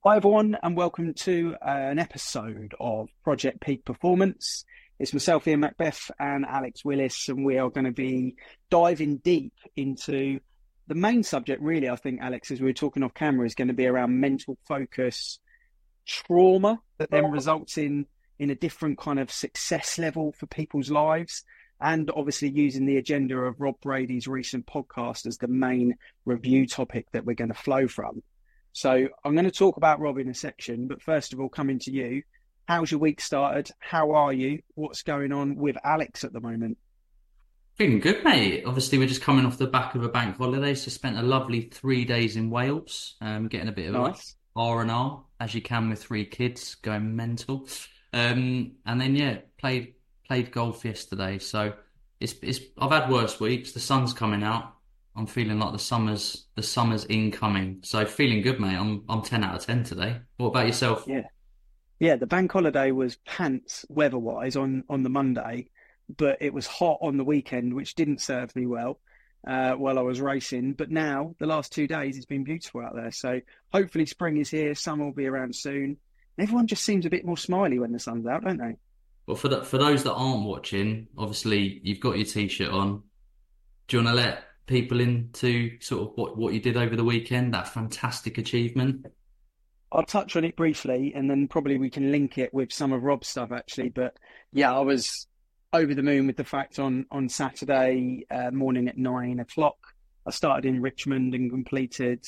Hi, everyone, and welcome to an episode of Project Peak Performance. It's myself, Ian Macbeth, and Alex Willis, and we are going to be diving deep into the main subject, really, I think, Alex, as we were talking off camera, is going to be around mental focus, trauma that then results in a different kind of success level for people's lives, and obviously using the agenda of Rob Brady's recent podcast as the main review topic that we're going to flow from. So I'm going to talk about Rob in a section, but first of all, coming to you, how's your week started? How are you? What's going on with Alex at the moment? Feeling good, mate. Obviously, we're just coming off the back of a bank holiday, so spent a lovely 3 days in Wales, getting a bit of Nice. R&R, as you can with three kids, going mental. And then yeah, played golf yesterday. So it's I've had worse weeks. The sun's coming out. I'm feeling like the summer's incoming. So feeling good, mate. I'm 10 out of 10 today. What about yourself? Yeah. Yeah, the bank holiday was pants weather-wise on the Monday, but it was hot on the weekend, which didn't serve me well while I was racing. But now, the last 2 days, it's been beautiful out there. So hopefully spring is here, summer will be around soon. And everyone just seems a bit more smiley when the sun's out, don't they? Well, for those that aren't watching, obviously you've got your t-shirt on. Do you want to let people into sort of what you did over the weekend, that fantastic achievement? I'll touch on it briefly and then probably we can link it with some of Rob's stuff actually. But yeah, I was over the moon with the fact on Saturday morning at 9 o'clock. I started in Richmond and completed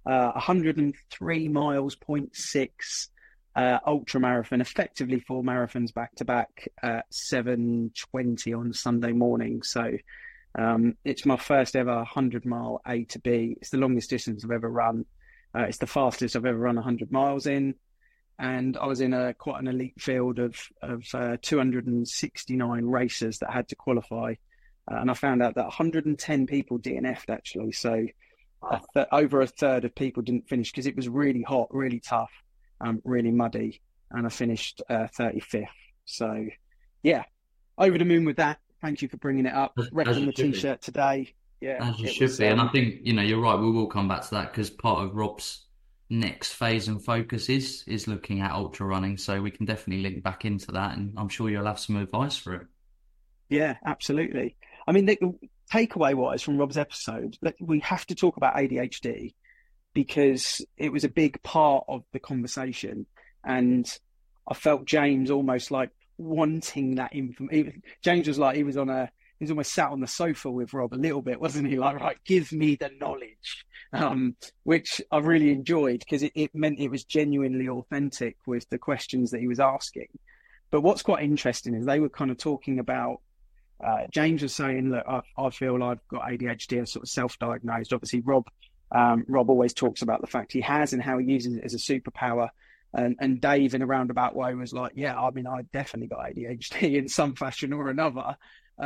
103 miles, point 6 ultra marathon, effectively four marathons back to back at 7:20 on Sunday morning. So it's my first ever 100-mile A to B. It's the longest distance I've ever run. It's the fastest I've ever run 100 miles in, and I was in a quite an elite field of 269 racers that had to qualify, and I found out that 110 people DNF'd actually. So over a third of people didn't finish because it was really hot, really tough, really muddy, and I finished 35th. So yeah, over the moon with that. Thank you for bringing it up. As Wrecking you the should be. t-shirt today. Yeah, As you it should was. be. And I think, you're right, we will come back to that because part of Rob's next phase and focus is looking at ultra running. So we can definitely link back into that, and I'm sure you'll have some advice for it. Yeah, absolutely. I mean, the takeaway wise from Rob's episode, we have to talk about ADHD because it was a big part of the conversation. And I felt James almost like wanting that information. James was like, he was almost sat on the sofa with Rob a little bit, wasn't he? Like, right, give me the knowledge, which I really enjoyed because it meant it was genuinely authentic with the questions that he was asking. But what's quite interesting is they were kind of talking about James was saying, look, I feel I've got ADHD, I sort of self-diagnosed. Obviously, Rob always talks about the fact he has and how he uses it as a superpower. And Dave, in a roundabout way, was like, yeah, I mean, I definitely got ADHD in some fashion or another.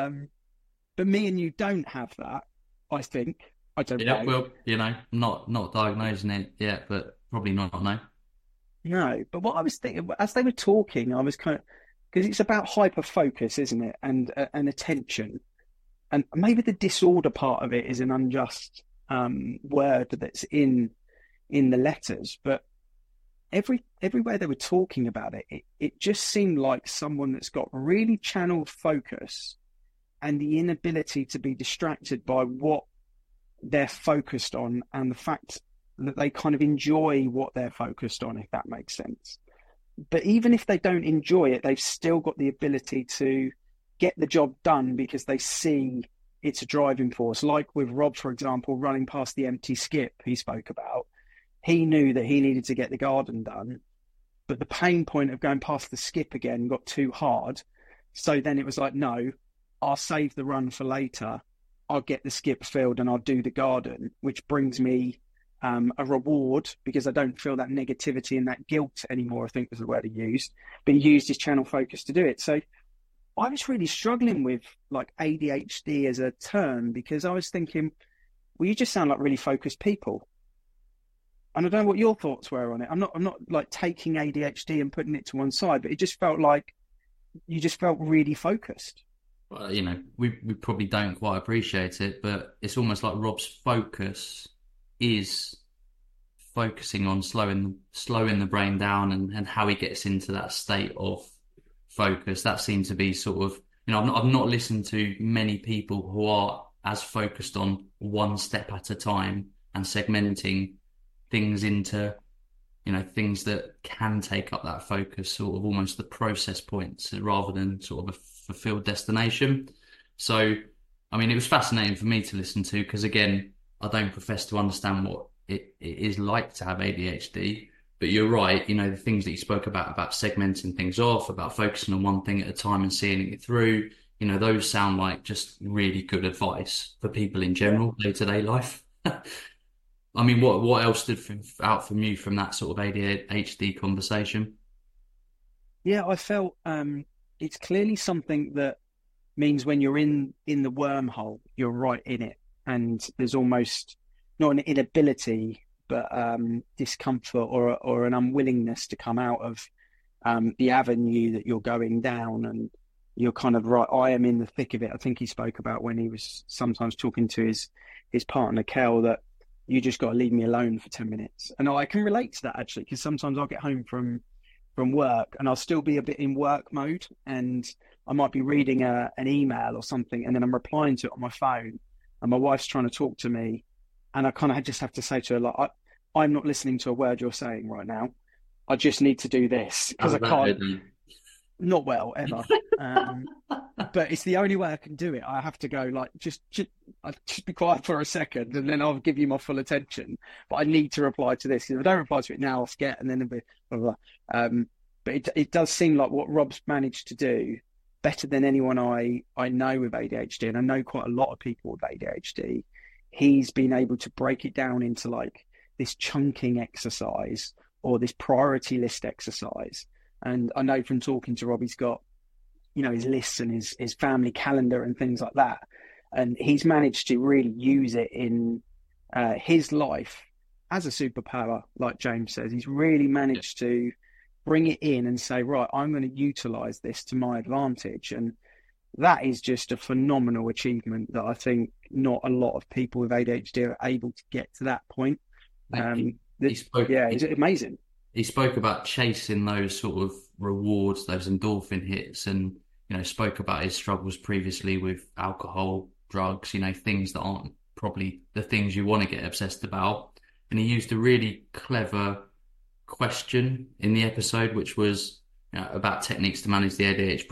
But me and you don't have that, I think. I don't Yeah, know. well, not diagnosing it yet, but probably not, no. No, but what I was thinking as they were talking, I was kind of because it's about hyper focus, isn't it? And attention. And maybe the disorder part of it is an unjust word that's in the letters, but everywhere they were talking about it just seemed like someone that's got really channeled focus and the inability to be distracted by what they're focused on and the fact that they kind of enjoy what they're focused on, if that makes sense. But even if they don't enjoy it, they've still got the ability to get the job done because they see it's a driving force. Like with Rob, for example, running past the empty skip he spoke about, he knew that he needed to get the garden done, but the pain point of going past the skip again got too hard. So then it was like, no, I'll save the run for later. I'll get the skip filled and I'll do the garden, which brings me a reward because I don't feel that negativity and that guilt anymore, I think was the word he used. But he used his channel focus to do it. So I was really struggling with like ADHD as a term because I was thinking, well, you just sound like really focused people. And I don't know what your thoughts were on it. I'm not like taking ADHD and putting it to one side, but it just felt like you just felt really focused. Well, we probably don't quite appreciate it, but it's almost like Rob's focus is focusing on slowing the brain down and how he gets into that state of focus. That seems to be sort of, I've not listened to many people who are as focused on one step at a time and segmenting things into, things that can take up that focus, sort of almost the process points rather than sort of a fulfilled destination. So, I mean, it was fascinating for me to listen to because, again, I don't profess to understand what it is like to have ADHD. But you're right, the things that you spoke about segmenting things off, about focusing on one thing at a time and seeing it through, those sound like just really good advice for people in general, day-to-day life. I mean, what else stood out from you from that sort of ADHD conversation? Yeah, I felt it's clearly something that means when you're in the wormhole, you're right in it. And there's almost not an inability, but discomfort or an unwillingness to come out of the avenue that you're going down. And you're kind of right. I am in the thick of it. I think he spoke about when he was sometimes talking to his partner, Kel, that you just got to leave me alone for 10 minutes. And I can relate to that, actually, because sometimes I'll get home from work and I'll still be a bit in work mode. And I might be reading an email or something, and then I'm replying to it on my phone. And my wife's trying to talk to me. And I kind of just have to say to her, like, I'm not listening to a word you're saying right now. I just need to do this because I can't. Not well, ever. But it's the only way I can do it. I have to go, like, just be quiet for a second and then I'll give you my full attention. But I need to reply to this. If I don't reply to it now, I'll forget and then it'll be blah, blah, blah. But it does seem like what Rob's managed to do better than anyone I know with ADHD, and I know quite a lot of people with ADHD, he's been able to break it down into like this chunking exercise or this priority list exercise. And I know from talking to Rob, he's got, his lists and his family calendar and things like that. And he's managed to really use it in his life as a superpower, like James says. He's really managed to bring it in and say, right, I'm going to utilize this to my advantage. And that is just a phenomenal achievement that I think not a lot of people with ADHD are able to get to that point. It's amazing. He spoke about chasing those sort of rewards, those endorphin hits, and, spoke about his struggles previously with alcohol, drugs, things that aren't probably the things you want to get obsessed about. And he used a really clever question in the episode, which was about techniques to manage the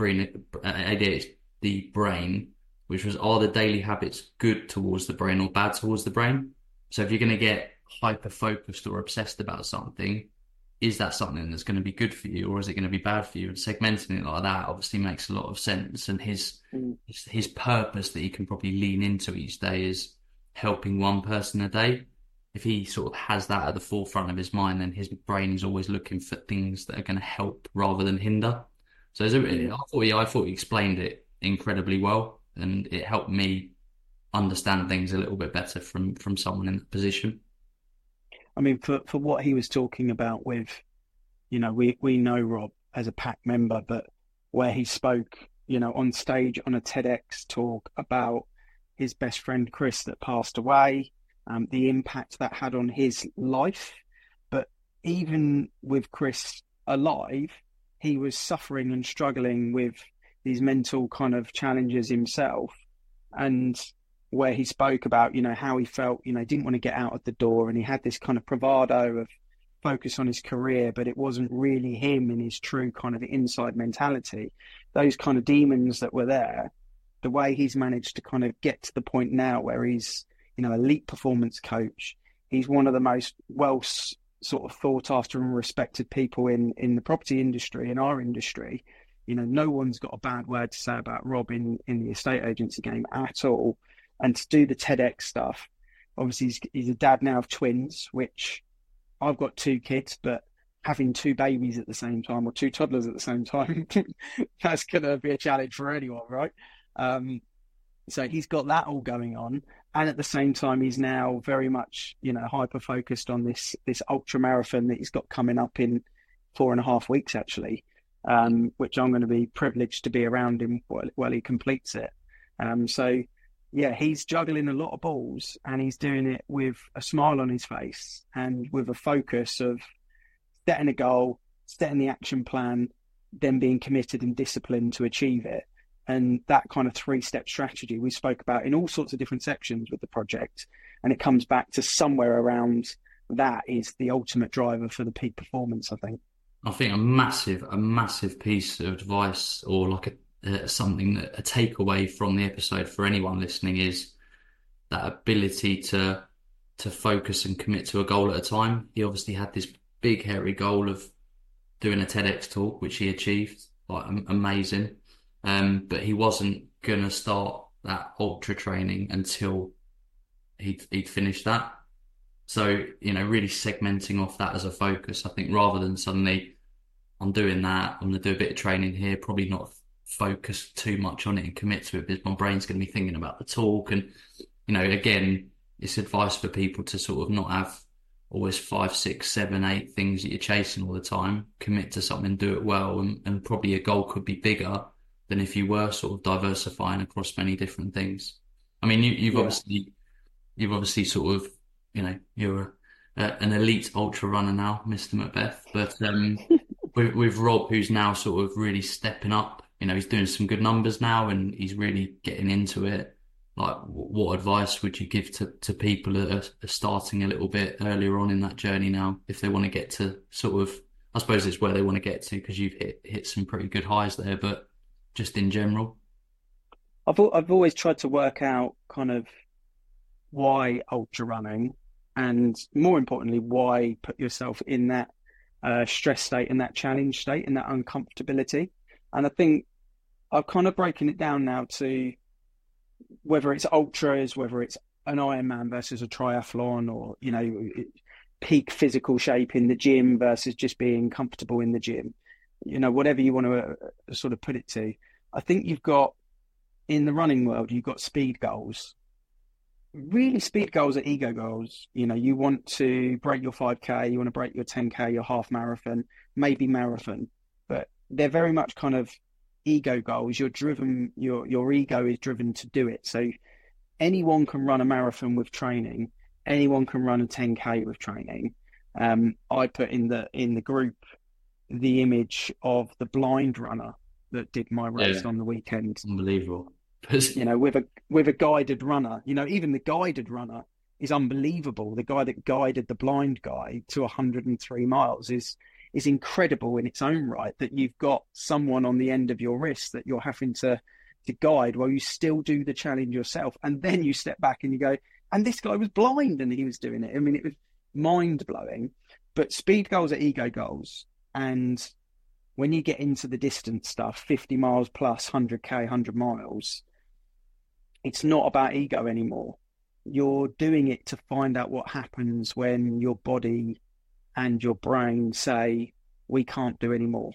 ADHD brain, which was, are the daily habits good towards the brain or bad towards the brain? So if you're going to get hyper-focused or obsessed about something, is that something that's going to be good for you or is it going to be bad for you? And segmenting it like that obviously makes a lot of sense. And his purpose that he can probably lean into each day is helping one person a day. If he sort of has that at the forefront of his mind, then his brain is always looking for things that are going to help rather than hinder. So I thought he explained it incredibly well, and it helped me understand things a little bit better from someone in that position. I mean, for what he was talking about with, we know Rob as a PAC member, but where he spoke, on stage on a TEDx talk about his best friend, Chris, that passed away, the impact that had on his life. But even with Chris alive, he was suffering and struggling with these mental kind of challenges himself. And where he spoke about, how he felt, didn't want to get out of the door, and he had this kind of bravado of focus on his career, but it wasn't really him in his true kind of inside mentality. Those kind of demons that were there, the way he's managed to kind of get to the point now where he's, elite performance coach. He's one of the most well sort of thought after and respected people in the property industry, in our industry. No one's got a bad word to say about Rob in the estate agency game at all. And to do the TEDx stuff, obviously he's a dad now of twins, which I've got 2 kids, but having 2 babies at the same time or 2 toddlers at the same time, that's going to be a challenge for anyone, right? So he's got that all going on. And at the same time, he's now very much, hyper-focused on this ultra marathon that he's got coming up in 4.5 weeks, actually, which I'm going to be privileged to be around him while he completes it. So yeah, he's juggling a lot of balls and he's doing it with a smile on his face and with a focus of setting a goal, setting the action plan, then being committed and disciplined to achieve it. And that kind of 3-step strategy we spoke about in all sorts of different sections with the project. And it comes back to somewhere around that is the ultimate driver for the peak performance, I think. I think a massive piece of advice, or like something that a takeaway from the episode for anyone listening, is that ability to focus and commit to a goal at a time. He obviously had this big hairy goal of doing a TEDx talk, which he achieved, like amazing. But he wasn't gonna start that ultra training until he'd finished that. So, really segmenting off that as a focus, I think, rather than suddenly, I'm doing that, I'm going to do a bit of training here, probably not focus too much on it and commit to it, because my brain's going to be thinking about the talk. And, again, it's advice for people to sort of not have always 5, 6, 7, 8 things that you're chasing all the time. Commit to something, do it well, and probably your goal could be bigger than if you were sort of diversifying across many different things. I mean, you've obviously sort of, you're an elite ultra runner now, Mr. Macbeth. But with Rob, who's now sort of really stepping up, he's doing some good numbers now and he's really getting into it. Like, what advice would you give to people that are starting a little bit earlier on in that journey now, if they want to get to sort of, I suppose it's where they want to get to, because you've hit some pretty good highs there, but just in general? I've always tried to work out kind of why ultra running, and more importantly, why put yourself in that stress state, in that challenge state, in that uncomfortability. And I think I've kind of broken it down now to whether it's ultras, whether it's an Ironman versus a triathlon, or, peak physical shape in the gym versus just being comfortable in the gym, whatever you want to sort of put it to. I think you've got, in the running world, you've got speed goals. Really, speed goals are ego goals. You want to break your 5K, you want to break your 10K, your half marathon, maybe marathon, but they're very much kind of ego goals. You're driven, your ego is driven to do it. So anyone can run a marathon with training. Anyone can run a 10K with training. I put in the group the image of the blind runner that did my race on the weekend. Unbelievable. With a guided runner, even the guided runner is unbelievable. The guy that guided the blind guy to 103 miles is incredible in its own right, that you've got someone on the end of your wrist that you're having to guide while you still do the challenge yourself. And then you step back and you go, and this guy was blind and he was doing it. I mean, it was mind blowing. But speed goals are ego goals. And when you get into the distance stuff, 50 miles plus, 100K, 100 miles, it's not about ego anymore. You're doing it to find out what happens when your body and your brain say, we can't do any more,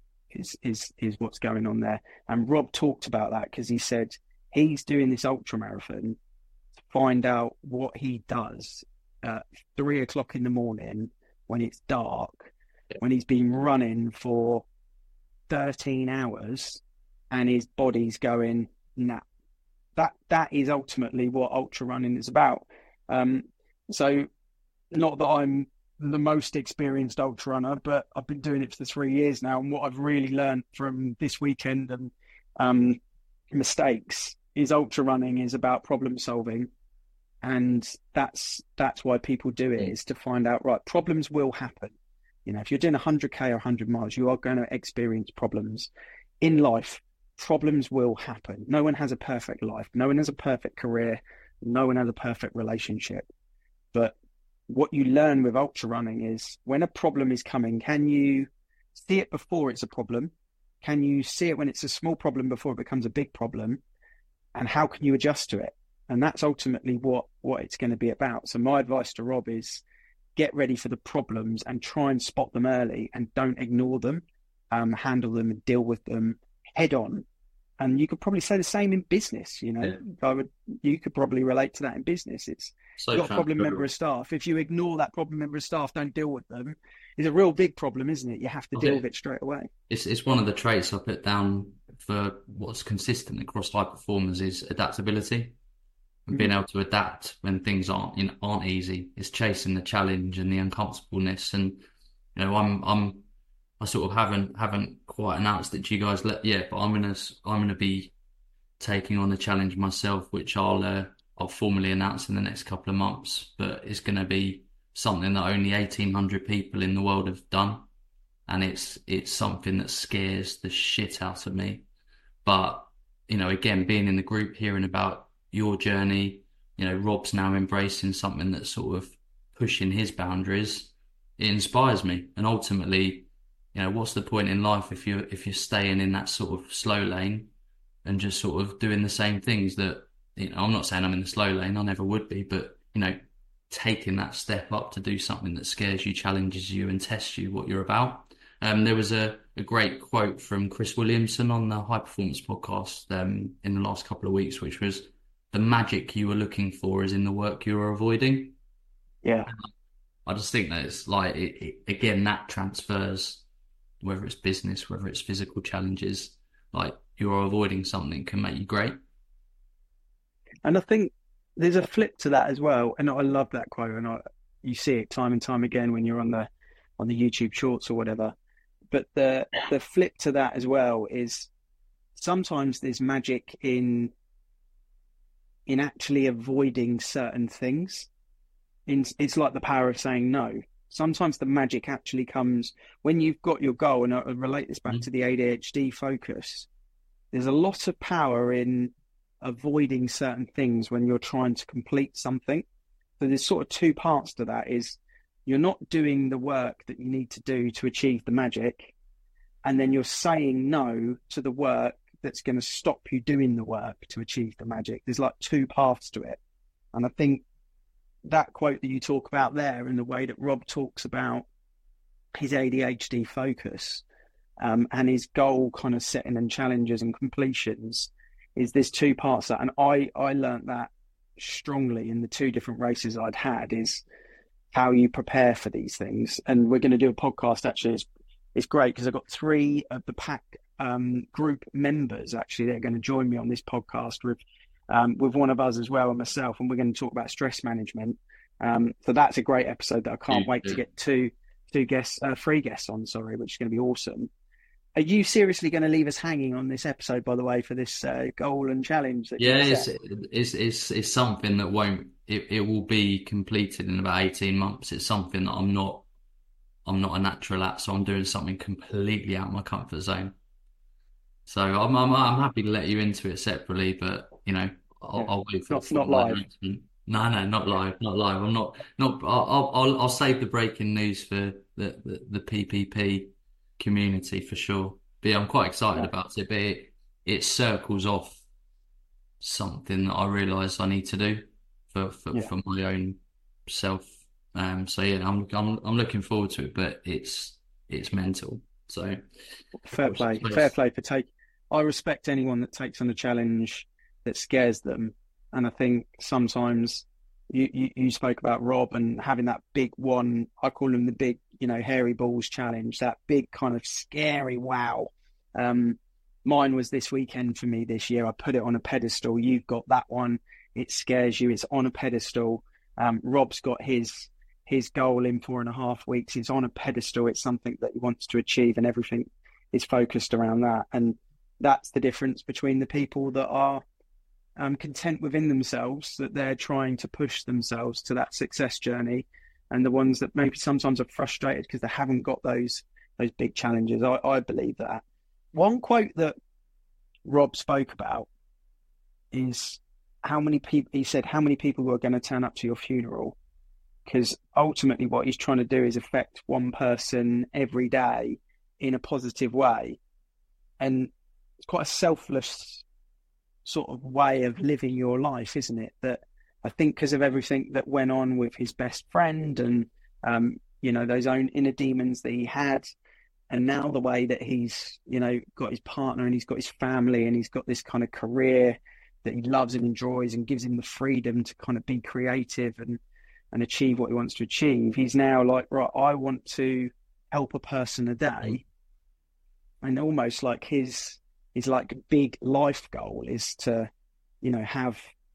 is what's going on there. And Rob talked about that, because he said he's doing this ultra marathon to find out what he does at 3 o'clock in the morning when it's dark, when he's been running for 13 hours and his body's going, nah. That is ultimately what ultra running is about. So not that I'm the most experienced ultra runner, but I've been doing it for 3 years now. And what I've really learned from this weekend and mistakes is ultra running is about problem solving. And that's why people do it, is to find out, right, problems will happen. If you're doing 100K or 100 miles, you are going to experience problems in life. Problems will happen. No one has a perfect life. No one has a perfect career. No one has a perfect relationship. But what you learn with ultra running is, when a problem is coming, can you see it before it's a problem? Can you see it when it's a small problem before it becomes a big problem? And how can you adjust to it? And that's ultimately what it's going to be about. So my advice to Rob is, get ready for the problems and try and spot them early, and don't ignore them. Handle them and deal with them head on. And you could probably say the same in business. You could probably relate to that in business. It's So you've got a problem member of staff. If you ignore that problem member of staff, don't deal with them, it's a real big problem, isn't it? You have to deal with it straight away. It's one of the traits I put down for what's consistent across high performers is adaptability. and being able to adapt when things aren't easy. It's chasing the challenge and the uncomfortableness. And I sort of haven't quite announced it to you guys yet, but I'm gonna be taking on the challenge myself, which I'll formally announce in the next couple of months. But it's gonna be something that only 1,800 people in the world have done, and it's something that scares the shit out of me. But again, being in the group, hearing about your journey, Rob's now embracing something that's sort of pushing his boundaries. It inspires me, and ultimately, what's the point in life if you're staying in that sort of slow lane and just sort of doing the same things that, I'm not saying I'm in the slow lane, I never would be, but taking that step up to do something that scares you, challenges you, and tests you what you're about. There was a great quote from Chris Williamson on the High Performance podcast in the last couple of weeks, which was, "The magic you were looking for is in the work you are avoiding." Yeah. I just think that it's like, again, that transfers, whether it's business, whether it's physical challenges, like you're avoiding something can make you great. And I think there's a flip to that as well. And I love that quote, and you see it time and time again when you're on the YouTube Shorts or whatever. But the flip to that as well is sometimes there's magic in actually avoiding certain things. It's like the power of saying no. Sometimes the magic actually comes when you've got your goal, and I relate this back to the ADHD focus. There's a lot of power in avoiding certain things when you're trying to complete something. So there's sort of two parts to that. Is you're not doing the work that you need to do to achieve the magic, and then you're saying no to the work that's going to stop you doing the work to achieve the magic. There's like two paths to it. And I think that quote that you talk about there, and the way that Rob talks about his ADHD focus and his goal kind of setting and challenges and completions, is there's two parts to that. And I learned that strongly in the two different races I'd had, is how you prepare for these things. And we're going to do a podcast, actually. It's great because I've got 3 of the pack group members, actually, they're going to join me on this podcast with one of us as well, and myself, and we're going to talk about stress management. So that's a great episode that I can't wait to get three guests on, which is going to be awesome. Are you seriously going to leave us hanging on this episode, by the way, for this goal and challenge? It's something that it will be completed in about 18 months. It's something that I'm not a natural at, so I'm doing something completely out of my comfort zone. So I'm happy to let you into it separately, but I'll wait for not live. No, not live. I'm not. I'll save the breaking news for the PPP community for sure. But yeah, I'm quite excited about it. But it circles off something that I realise I need to do for my own self. So yeah, I'm looking forward to it. But it's mental. So fair play for take. I respect anyone that takes on a challenge that scares them. And I think sometimes you spoke about Rob and having that big one. I call him the big, hairy balls challenge, that big kind of scary wow. Mine was this weekend for me this year. I put it on a pedestal. You've got that one. It scares you. It's on a pedestal. Rob's got his goal in 4.5 weeks. It's on a pedestal. It's something that he wants to achieve, and everything is focused around that. And that's the difference between the people that are content within themselves, that they're trying to push themselves to that success journey, and the ones that maybe sometimes are frustrated because they haven't got those big challenges. I believe that. One quote that Rob spoke about is how many people who are going to turn up to your funeral, because ultimately what he's trying to do is affect one person every day in a positive way. And it's quite a selfless sort of way of living your life, isn't it? That I think because of everything that went on with his best friend and, those own inner demons that he had, and now the way that he's, got his partner and he's got his family and he's got this kind of career that he loves and enjoys and gives him the freedom to kind of be creative and achieve what he wants to achieve. He's now like, right, I want to help a person a day. And almost like his like big life goal is to, have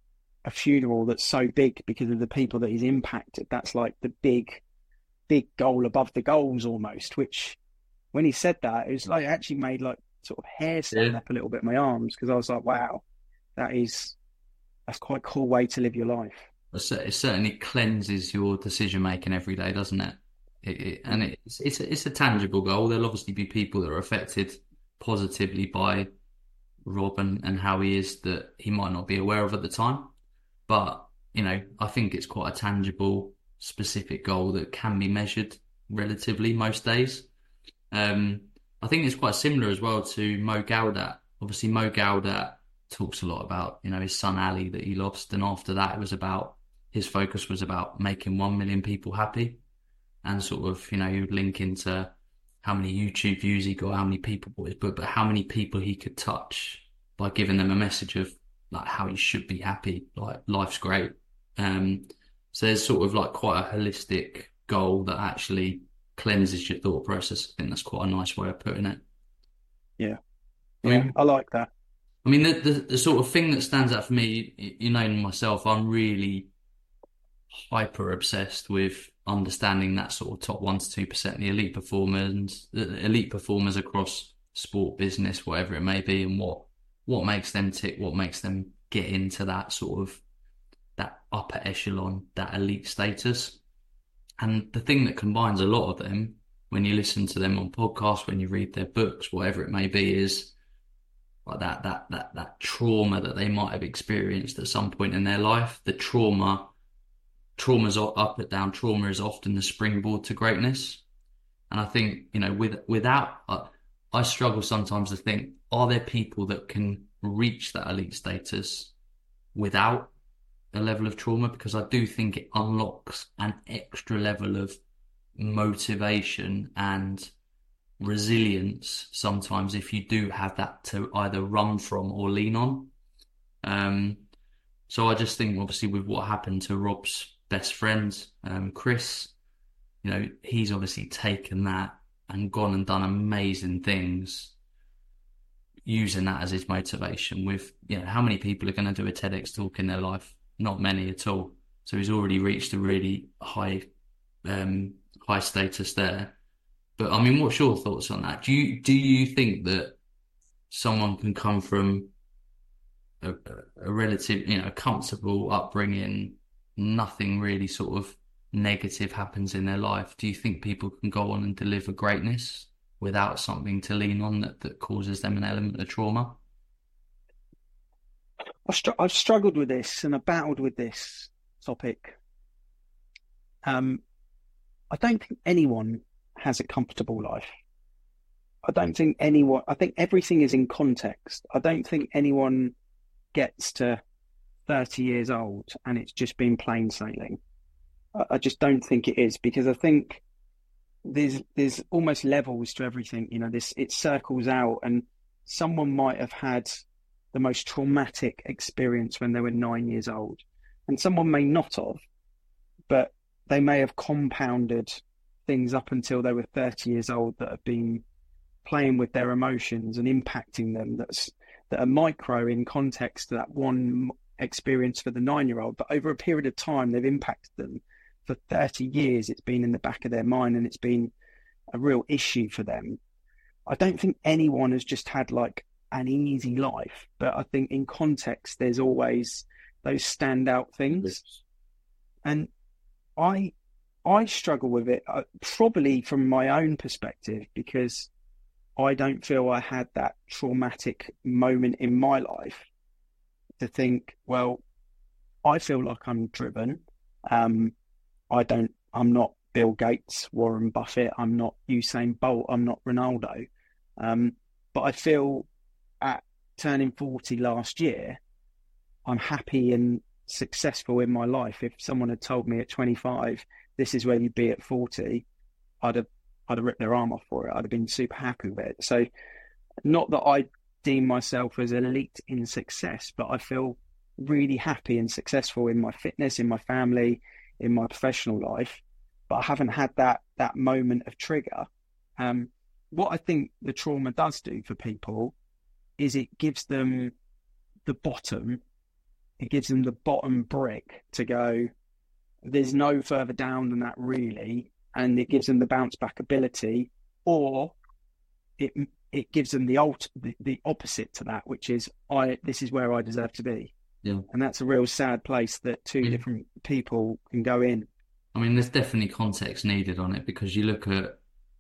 a funeral that's so big because of the people that he's impacted. That's like the big goal above the goals almost, which when he said that, it was like, it actually made like sort of hair stand up a little bit in my arms, because I was like, wow, that's quite a cool way to live your life. It certainly cleanses your decision making every day, doesn't it? And it's a tangible goal. There'll obviously be people that are affected positively by Rob and how he is that he might not be aware of at the time. But, I think it's quite a tangible, specific goal that can be measured relatively most days. I think it's quite similar as well to Mo Gawdat. Obviously, Mo Gawdat talks a lot about, his son Ali that he lost. And after that, his focus was about making 1 million people happy. And sort of, he would link into how many YouTube views he got, how many people bought his book, but how many people he could touch by giving them a message of like how you should be happy, like life's great. So there's sort of like quite a holistic goal that actually cleanses your thought process. I think that's quite a nice way of putting it. Yeah. I like that. I mean, the sort of thing that stands out for me, myself, I'm really hyper obsessed with understanding that sort of top 1 to 2%, the elite performers across sport, business, whatever it may be, and what makes them tick, what makes them get into that sort of that upper echelon, that elite status. And the thing that combines a lot of them, when you listen to them on podcasts, when you read their books, whatever it may be, is like that trauma that they might have experienced at some point in their life. The trauma's up and down. Trauma is often the springboard to greatness. And I think, I struggle sometimes to think, are there people that can reach that elite status without a level of trauma? Because I do think it unlocks an extra level of motivation and resilience sometimes if you do have that to either run from or lean on. So I just think, obviously, with what happened to Rob's best friend, Chris, he's obviously taken that and gone and done amazing things using that as his motivation. With, how many people are going to do a TEDx talk in their life? Not many at all. So he's already reached a really high status there. But I mean, what's your thoughts on that? Do you think that someone can come from a relative, comfortable upbringing, nothing really sort of negative happens in their life? Do you think people can go on and deliver greatness without something to lean on that causes them an element of trauma? I've struggled with this and I've battled with this topic. I don't think anyone has a comfortable life. I think everything is in context. I don't think anyone gets to 30 years old and it's just been plain sailing. I just don't think it is, because I think there's almost levels to everything. It circles out, and someone might have had the most traumatic experience when they were 9 years old, and someone may not have, but they may have compounded things up until they were 30 years old that have been playing with their emotions and impacting them, that are micro in context to that one experience for the 9-year-old, but over a period of time they've impacted them for 30 years. It's been in the back of their mind and it's been a real issue for them. I don't think anyone has just had like an easy life, but I think in context there's always those standout things. And I struggle with it, probably from my own perspective, because I don't feel I had that traumatic moment in my life to think, well, I feel like I'm driven. I'm not Bill Gates, Warren Buffett. I'm not Usain Bolt. I'm not Ronaldo. But I feel at turning 40 last year, I'm happy and successful in my life. If someone had told me at 25, this is where you'd be at 40, I'd have ripped their arm off for it. I'd have been super happy with it. So not that I deem myself as elite in success, but I feel really happy and successful in my fitness, in my family, in my professional life. But I haven't had that moment of trigger. What I think the trauma does do for people is it gives them the bottom it gives them the bottom brick to go, there's no further down than that really, and it gives them the bounce back ability, or it gives them the opposite to that, which is this is where I deserve to be. Yeah. And that's a real sad place that two different people can go in. I mean, there's definitely context needed on it, because you look at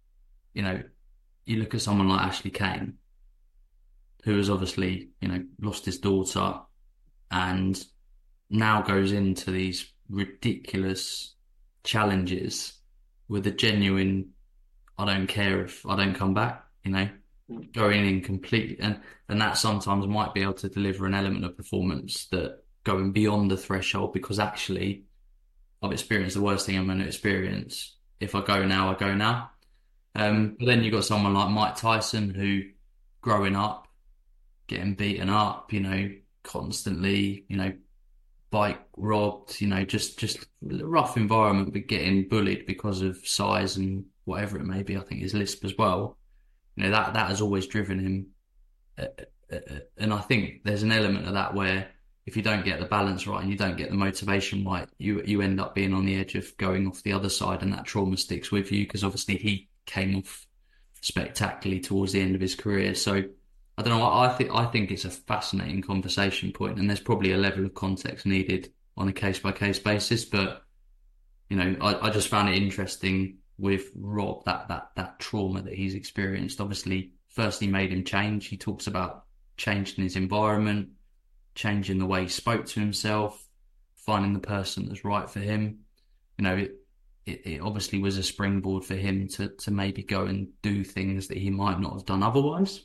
someone like Ashley Kane, who has obviously, lost his daughter and now goes into these ridiculous challenges with a genuine, I don't care if I don't come back, going in completely. And that sometimes might be able to deliver an element of performance that going beyond the threshold, because actually I've experienced the worst thing I'm going to experience. If I go now, I go now. But then you've got someone like Mike Tyson, who growing up, getting beaten up, constantly, bike robbed, just rough environment, but getting bullied because of size and whatever it may be. I think his lisp as well. That has always driven him. And I think there's an element of that where if you don't get the balance right and you don't get the motivation right, you end up being on the edge of going off the other side, and that trauma sticks with you, because obviously he came off spectacularly towards the end of his career. So I don't know. I think it's a fascinating conversation point, and there's probably a level of context needed on a case by case basis. But I just found it interesting with Rob, that trauma that he's experienced. Obviously, first he made him change. He talks about changing his environment, changing the way he spoke to himself, finding the person that's right for him. It obviously was a springboard for him to maybe go and do things that he might not have done otherwise.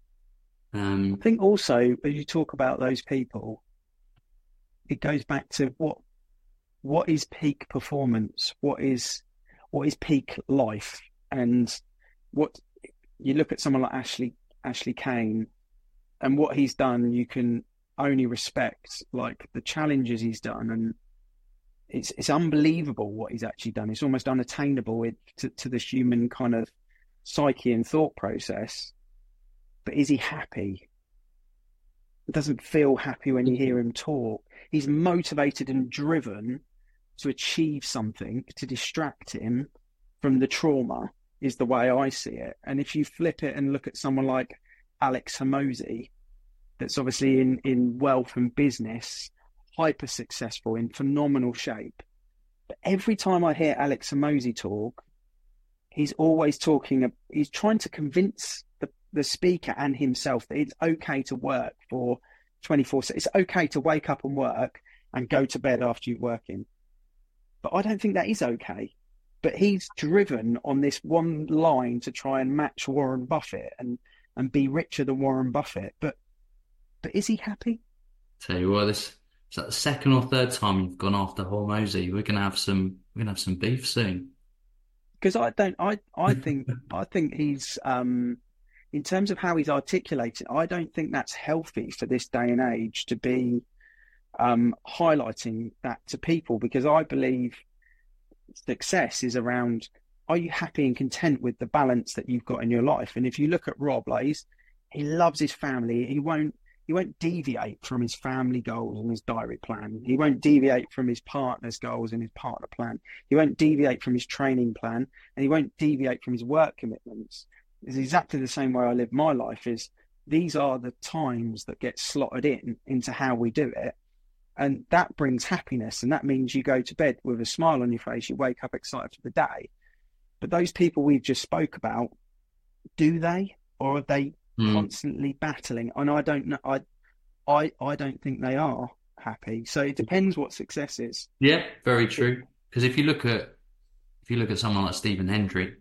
I think also, as you talk about those people, it goes back to what is peak performance, what is peak life, and what you look at someone like Ashley Kane and what he's done. You can only respect like the challenges he's done, and it's unbelievable what he's actually done. It's almost unattainable to the human kind of psyche and thought process. But is he happy? It doesn't feel happy when you hear him talk. He's motivated and driven to achieve something, to distract him from the trauma, is the way I see it. And if you flip it and look at someone like Alex Hormozi, that's obviously in wealth and business, hyper successful, in phenomenal shape. But every time I hear Alex Hormozi talk, he's always he's trying to convince the speaker and himself that it's okay to work for 24/7. It's okay to wake up and work and go to bed after you're working. But I don't think that is okay. But he's driven on this one line to try and match Warren Buffett and be richer than Warren Buffett. But is he happy? Tell you what, it's like the second or third time you've gone after Hormozi. We're gonna have some beef soon. Because I think he's in terms of how he's articulated, I don't think that's healthy for this day and age to be highlighting that to people, because I believe success is around, are you happy and content with the balance that you've got in your life? And if you look at Rob, like he loves his family. He won't deviate from his family goals and his diary plan. He won't deviate from his partner's goals and his partner plan. He won't deviate from his training plan, and he won't deviate from his work commitments. It's exactly the same way I live my life. Is these are the times that get slotted into how we do it, and that brings happiness, and that means you go to bed with a smile on your face. You wake up excited for the day. But those people we've just spoke about, do they, or are they constantly battling? And I don't know. I don't think they are happy. So it depends what success is. Yeah, very true. Because if you look at someone like Stephen Hendry,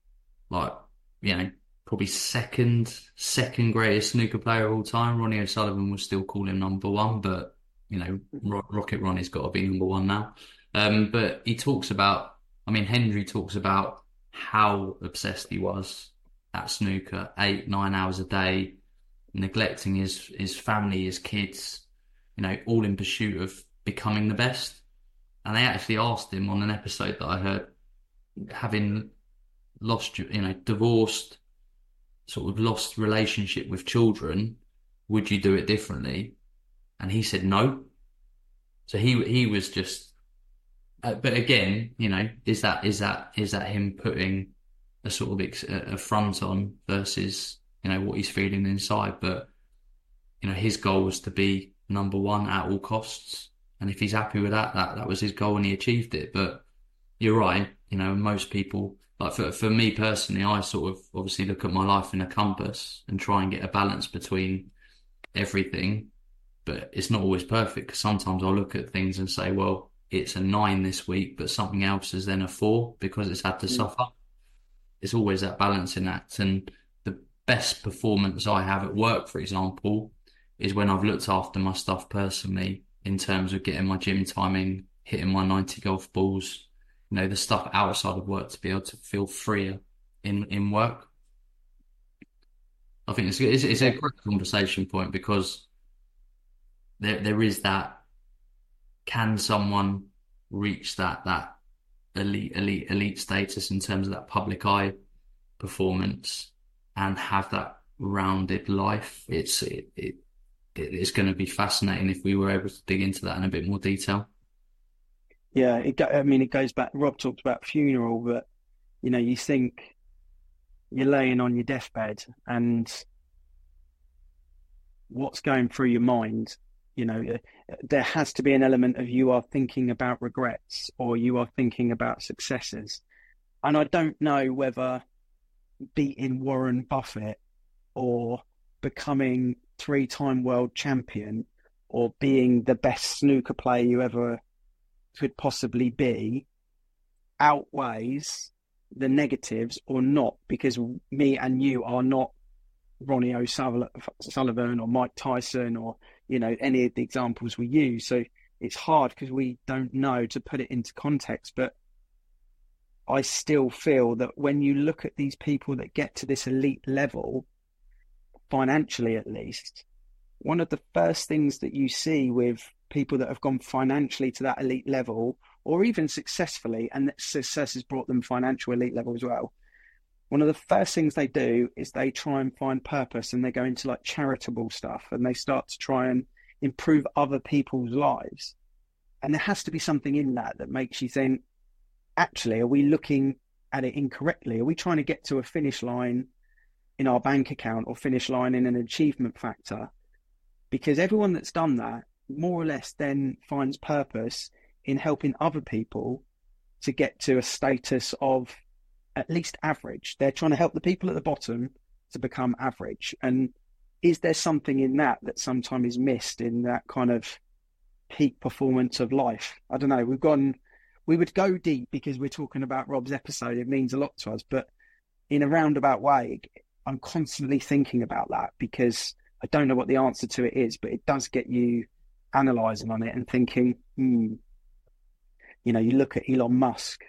probably second greatest snooker player of all time. Ronnie O'Sullivan would still call him number one, but Rocket Ronnie's got to be number one now. But he talks about, Hendry talks about how obsessed he was at snooker, 8-9 hours a day, neglecting his family, his kids, all in pursuit of becoming the best. And they actually asked him on an episode that I heard, having lost, divorced, sort of lost relationship with children, would you do it differently? And he said no. So he was just, but again, is that him putting a sort of a front on versus what he's feeling inside? But his goal was to be number one at all costs, and if he's happy with that, that was his goal, and he achieved it. But you're right, most people, like for me personally, I sort of obviously look at my life in a compass and try and get a balance between everything, but it's not always perfect because sometimes I'll look at things and say, well, it's a 9 this week, but something else is then a 4 because it's had to suffer. It's always that balancing act. And the best performance I have at work, for example, is when I've looked after my stuff personally in terms of getting my gym timing, hitting my 90 golf balls, the stuff outside of work, to be able to feel freer in work. I think it's a great conversation point because there is that, can someone reach that elite status in terms of that public eye performance and have that rounded life? It's going to be fascinating if we were able to dig into that in a bit more detail. Yeah, it goes back. Rob talked about funeral, but you think you're laying on your deathbed and what's going through your mind. There has to be an element of you are thinking about regrets or you are thinking about successes. And I don't know whether beating Warren Buffett or becoming 3-time world champion or being the best snooker player you ever could possibly be outweighs the negatives or not, because me and you are not Ronnie O'Sullivan or Mike Tyson or any of the examples we use. So it's hard because we don't know to put it into context. But I still feel that when you look at these people that get to this elite level, financially at least, one of the first things that you see with people that have gone financially to that elite level, or even successfully, and that success has brought them financial elite level as well, one of the first things they do is they try and find purpose, and they go into like charitable stuff and they start to try and improve other people's lives. And there has to be something in that makes you think, actually, are we looking at it incorrectly? Are we trying to get to a finish line in our bank account or finish line in an achievement factor? Because everyone that's done that more or less then finds purpose in helping other people to get to a status of at least average. They're trying to help the people at the bottom to become average. And is there something in that sometimes is missed in that kind of peak performance of life? I don't know. We would go deep because we're talking about Rob's episode. It means a lot to us, but in a roundabout way, I'm constantly thinking about that because I don't know what the answer to it is, but it does get you analysing on it and thinking, you look at Elon Musk,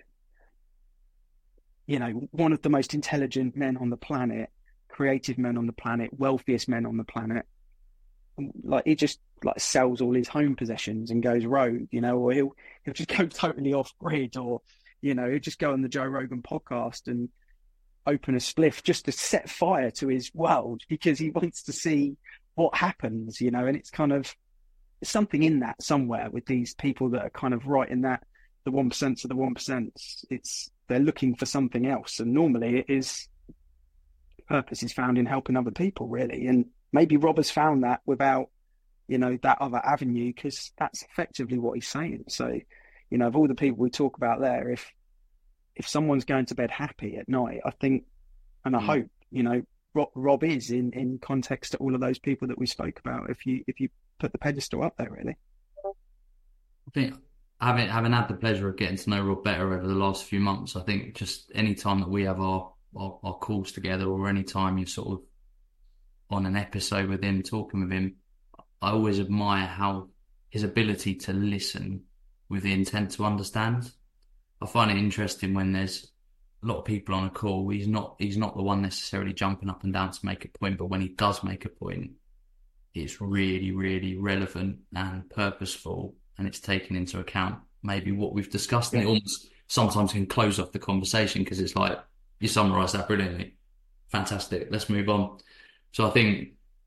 one of the most intelligent men on the planet, creative men on the planet, wealthiest men on the planet. Like, he just sells all his home possessions and goes rogue, or he'll just go totally off grid, or he'll just go on the Joe Rogan podcast and open a spliff just to set fire to his world because he wants to see what happens, and it's kind of something in that somewhere with these people that are kind of right in that the 1% of the 1%. They're looking for something else, and normally it is purpose is found in helping other people, really. And maybe Rob has found that without that other avenue, because that's effectively what he's saying. So of all the people we talk about there, if someone's going to bed happy at night, I think, and I hope Rob is in context to all of those people that we spoke about, if you put the pedestal up there, really. I think having had the pleasure of getting to know Rob better over the last few months, I think just any time that we have our calls together, or any time you're sort of on an episode with him, talking with him, I always admire how his ability to listen with the intent to understand. I find it interesting when there's a lot of people on a call. He's not the one necessarily jumping up and down to make a point, but when he does make a point, it's really, really relevant and purposeful, and it's taken into account maybe what we've discussed, and it almost sometimes can close off the conversation because it's like, you summarise that brilliantly. Fantastic. Let's move on. So I think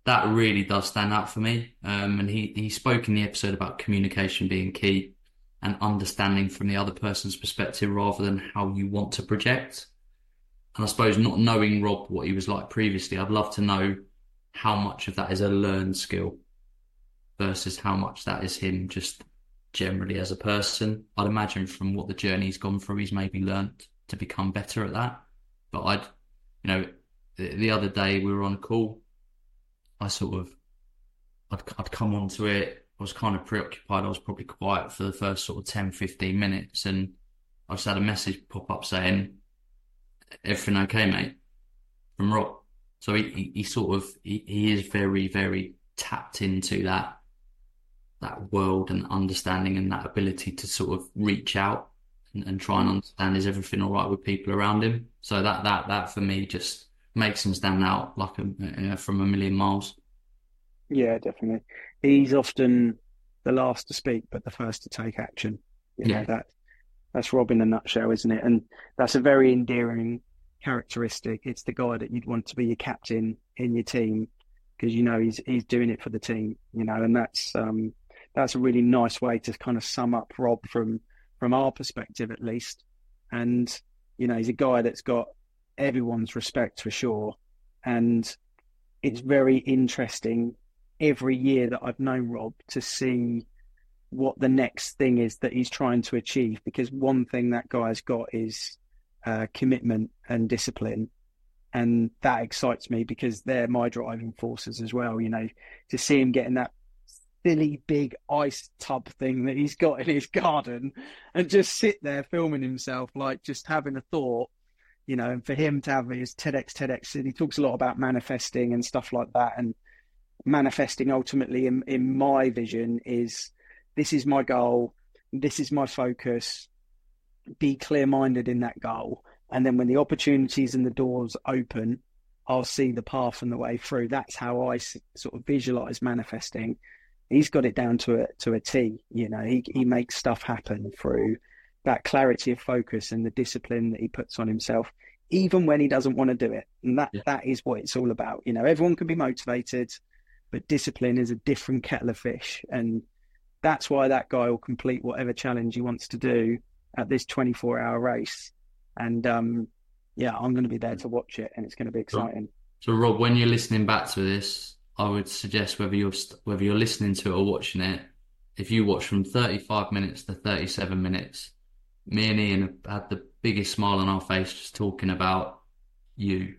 that really does stand out for me. And he spoke in the episode about communication being key and understanding from the other person's perspective rather than how you want to project. And I suppose not knowing Rob, what he was like previously, I'd love to know how much of that is a learned skill versus how much that is him just generally as a person. I'd imagine from what the journey he's gone through, he's maybe learned to become better at that. But the other day we were on a call. I'd come onto it. I was kind of preoccupied. I was probably quiet for the first sort of 10, 15 minutes. And I just had a message pop up saying, "Everything okay, mate?" from Rob. So he is very, very tapped into that world and understanding and that ability to sort of reach out and try and understand, is everything all right with people around him? So that for me just makes him stand out like from a million miles. Yeah, definitely. He's often the last to speak, but the first to take action. That's Rob in a nutshell, isn't it? And that's a very endearing characteristic. It's the guy that you'd want to be your captain in your team because he's doing it for the team. And that's a really nice way to kind of sum up Rob from our perspective at least. And he's a guy that's got everyone's respect for sure. And it's very interesting every year that I've known Rob to see what the next thing is that he's trying to achieve, because one thing that guy's got is commitment and discipline, and that excites me because they're my driving forces as well. To see him getting that silly big ice tub thing that he's got in his garden and just sit there filming himself, like just having a thought, and for him to have his TEDx, and he talks a lot about manifesting and stuff like that. And manifesting ultimately in my vision is, this is my goal, this is my focus, be clear-minded in that goal, and then when the opportunities and the doors open, I'll see the path and the way through. That's how I sort of visualize manifesting. He's got it down to a T. He makes stuff happen through that clarity of focus and the discipline that he puts on himself, even when he doesn't want to do it. And that is what it's all about. Everyone can be motivated, but discipline is a different kettle of fish. And that's why that guy will complete whatever challenge he wants to do at this 24-hour race. And I'm going to be there to watch it, and it's going to be exciting. So Rob, when you're listening back to this, I would suggest whether you're listening to it or watching it, if you watch from 35 minutes to 37 minutes, me and Ian had the biggest smile on our face just talking about you.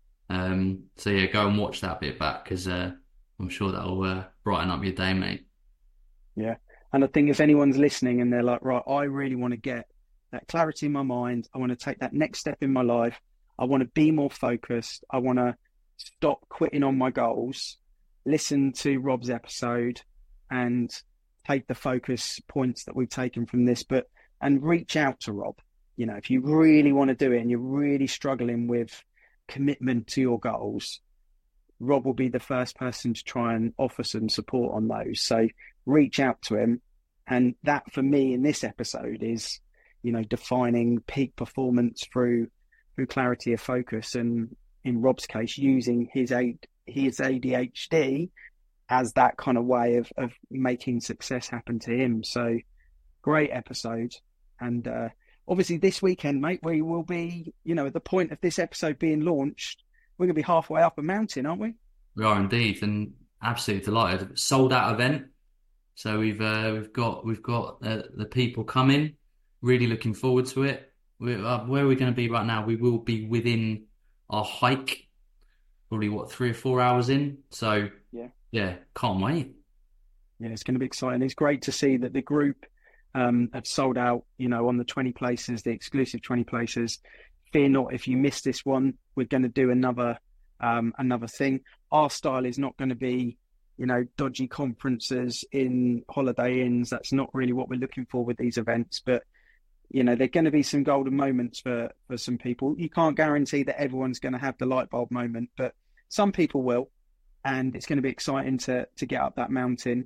So yeah, go and watch that bit back, because I'm sure that'll brighten up your day, mate. Yeah. And I think if anyone's listening and they're like, right, I really want to get that clarity in my mind, I want to take that next step in my life, I want to be more focused, I want to stop quitting on my goals, listen to Rob's episode and take the focus points that we've taken from this, and reach out to Rob. If you really want to do it and you're really struggling with commitment to your goals, Rob will be the first person to try and offer some support on those. So reach out to him. And that for me in this episode is, defining peak performance through clarity of focus. And in Rob's case, using his ADHD as that kind of way of making success happen to him. So great episode. And obviously this weekend, mate, we will be, at the point of this episode being launched, we're going to be halfway up a mountain, aren't we? We are indeed, and absolutely delighted. Sold out event, so we've got the people coming. Really looking forward to it. Where are we going to be right now? We will be within our hike, probably 3 or 4 hours in. So yeah, can't wait. Yeah, it's going to be exciting. It's great to see that the group have sold out. On the 20 places, the exclusive 20 places. Fear not if you miss this one. We're going to do another thing. Our style is not going to be, dodgy conferences in Holiday Inns. That's not really what we're looking for with these events. But, there are going to be some golden moments for some people. You can't guarantee that everyone's going to have the light bulb moment, but some people will. And it's going to be exciting to get up that mountain.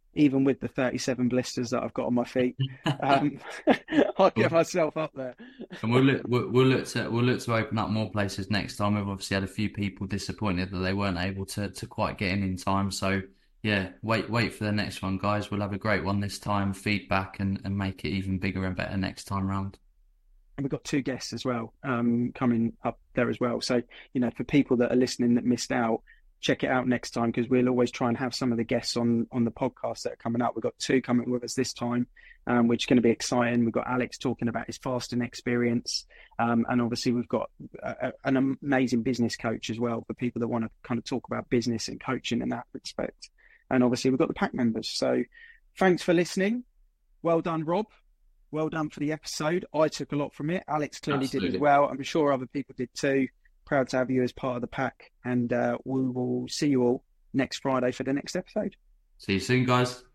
even with the 37 blisters that I've got on my feet. Um, I'll get myself up there. And we'll look to open up more places next time. We've obviously had a few people disappointed that they weren't able to quite get in time. So yeah, wait for the next one, guys. We'll have a great one this time. Feedback and make it even bigger and better next time round. And we've got 2 guests as well coming up there as well. So, for people that are listening that missed out, check it out next time, because we'll always try and have some of the guests on the podcast that are coming up. We've got 2 coming with us this time, which is going to be exciting. We've got Alex talking about his fasting experience. And obviously we've got an amazing business coach as well for people that want to kind of talk about business and coaching in that respect. And obviously we've got the pack members. So thanks for listening. Well done, Rob. Well done for the episode. I took a lot from it. Alex clearly did as well. I'm sure other people did too. Proud to have you as part of the pack. And we will see you all next Friday for the next episode. See you soon, guys.